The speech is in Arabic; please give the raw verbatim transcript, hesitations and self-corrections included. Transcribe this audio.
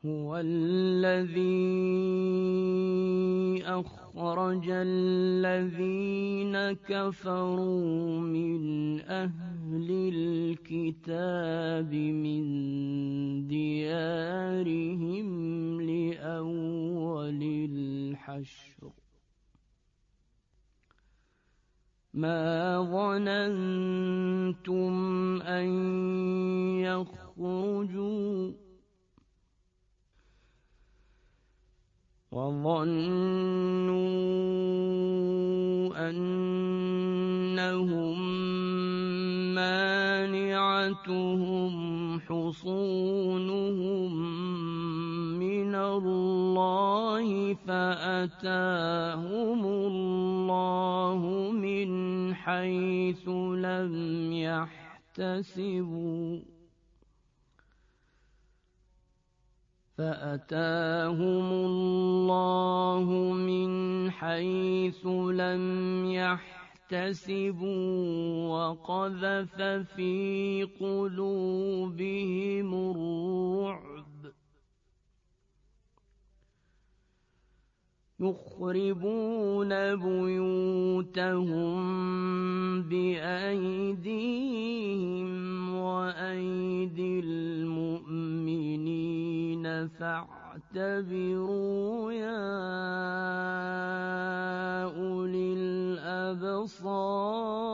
هو الذي أخرج الذين كفروا من أهل الكتاب من ديارهم لأول الحشر ما ظننتم أن يخرجوا وظنوا أنهم مانعتهم حصونهم من الله فأتاهم الله من حيث لم يحتسبوا فأتاهم الله من حيث لم يحتسبوا وقذف في قلوبهم الرعب يخربون بيوتهم بأيديهم وأيدي المؤمنين فاعتبروا يا أولي الأبصار